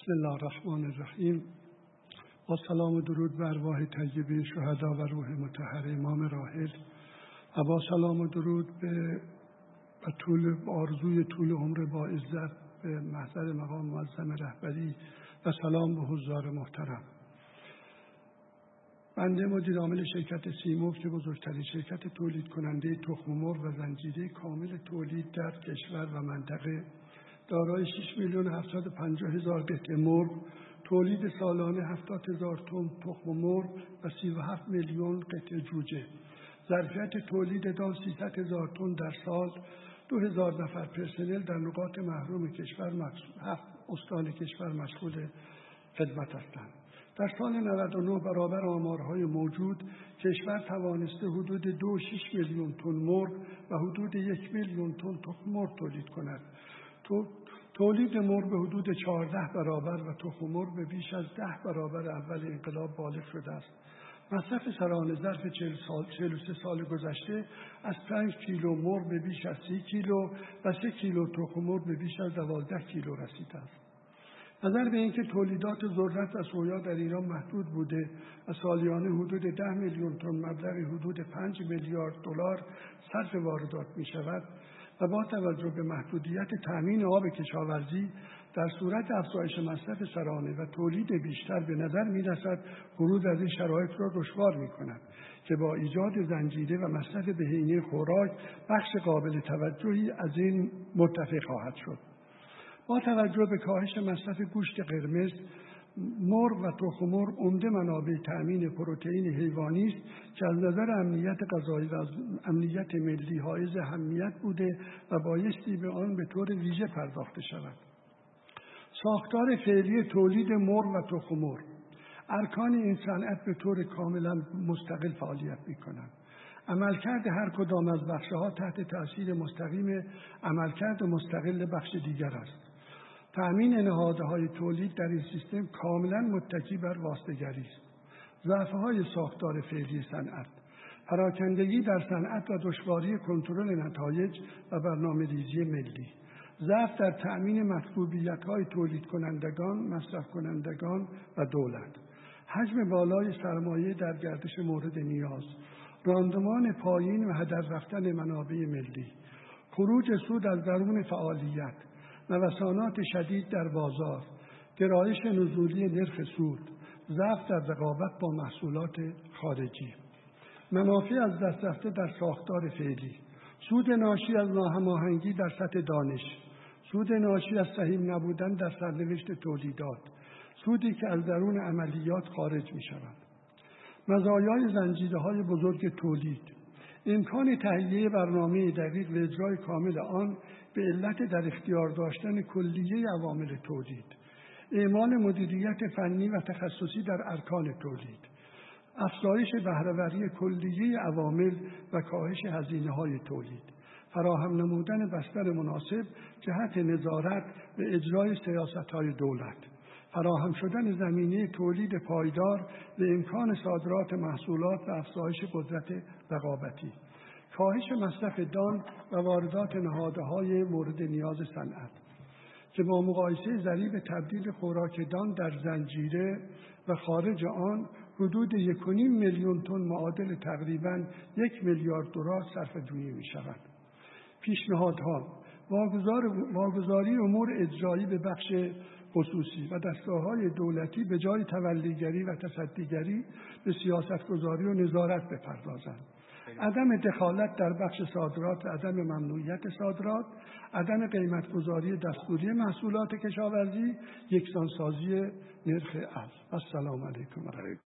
بسم الله الرحمن الرحیم. با سلام و درود بر ارواح طیبین شهدا و روح مطهر امام راحل و با سلام و درود به آرزوی طول عمر با عزت به محضر مقام معظم رهبری و سلام به حضار محترم. بنده مدیر عامل شرکت سیموف که بزرگترین شرکت تولید کننده تخم مرغ و زنجیره کامل تولید در کشور و منطقه، دارای 6,750,000 قطعه مرغ، تولید سالانه 70,000 تن تخم مرغ و 37 میلیون قطعه جوجه، ظرفیت تولید دان 300,000 تن در سال، 2,000 نفر پرسنل در نقاط محروم کشور، 7 استان کشور مشغول خدمت هستند. در سال 99 برابر آمارهای موجود، کشور توانسته حدود 2.6 میلیون تن مرغ و حدود 1 میلیون تن تخم مرغ تولید کند. تولید مرغ به حدود 14 برابر و تخم مرغ به بیش از 10 برابر اول انقلاب بالغ شده است. مصرف سرانه ظرف 43 سال گذشته از 5 کیلو مرغ به بیش از 30 کیلو و 3 کیلو تخم مرغ به بیش از 12 کیلو رسیده است. نظر به اینکه تولیدات ذرت و سویا در ایران محدود بوده و سالیانه حدود 10 میلیون تن مبلغ حدود 5 میلیارد دلار صرف واردات می شود و با توجه به محدودیت تامین آب کشاورزی، در صورت افزایش مصرف سرانه و تولید بیشتر به نظر می رسد ورود از این شرایط را دشوار می کند که با ایجاد زنجیره و مصرف بهینه خوراک بخش قابل توجهی از این مرتفع خواهد شد. با توجه به کاهش مصرف گوشت قرمز، مرغ و تخم مرغ عمده منابع تأمین پروتئین حیوانی است که از نظر امنیت غذایی و از امنیت ملی حائز اهمیت بوده و بایستی به آن به طور ویژه پرداخته شود. ساختار فعلی تولید مرغ و تخم مرغ: ارکان این صنعت به طور کاملا مستقل فعالیت می‌کنند. عملکرد هر کدام از بخش‌ها تحت تأثیر مستقیم عملکرد مستقل بخش دیگر است. تأمین نهادهای تولید در این سیستم کاملا متکی بر واسطه‌گری است. ضعف‌های ساختار فعلی صنعت: پراکندگی در صنعت و دشواری کنترل نتایج و برنامه‌ریزی ملی. ضعف در تأمین مطلوبیت‌های تولید کنندگان، مصرف کنندگان و دولت. حجم بالای سرمایه در گردش مورد نیاز. راندمان پایین و هدر رفتن منابع ملی. خروج سود از درون فعالیت. نوسانات شدید در بازار. گرایش نزولی نرخ سود. ضعف در رقابت با محصولات خارجی. منافع از دست رفته در ساختار فعلی: سود ناشی از ناهماهنگی در سطح دانش، سود ناشی از سهیم نبودن در سرنوشت تولیدات، سودی که از درون عملیات خارج می شود. مزایای زنجیره‌های بزرگ تولید: امکان تهیه برنامه دقیق و اجرای کامل آن به علت در اختیار داشتن کلیه عوامل تولید، اعمال مدیریت فنی و تخصصی در ارکان تولید، افزایش بهره‌وری کلیه عوامل و کاهش هزینه‌های تولید، فراهم نمودن بستر مناسب جهت نظارت و اجرای سیاست‌های دولت، فراهم شدن زمینه تولید پایدار و امکان صادرات محصولات و افزایش قدرت رقابتی، کاهش مصرف دان و واردات نهادهای مورد نیاز صنعت که با مقایسه ضریب تبدیل خوراک دان در زنجیره و خارج آن حدود 1.5 میلیون تن معادل تقریباً 1 میلیارد دلار صرفه‌جویی می شود. پیشنهادها: واگذاری امور اجرایی به بخش خصوصی و دستگاه‌های دولتی به جای تولیگری و تصدیگری به سیاستگذاری و نظارت بپردازند. عدم دخالت در بخش صادرات و عدم ممنوعیت صادرات، عدم قیمتگذاری دستوری محصولات کشاورزی، یکسانسازی نرخ ارز. السلام علیکم.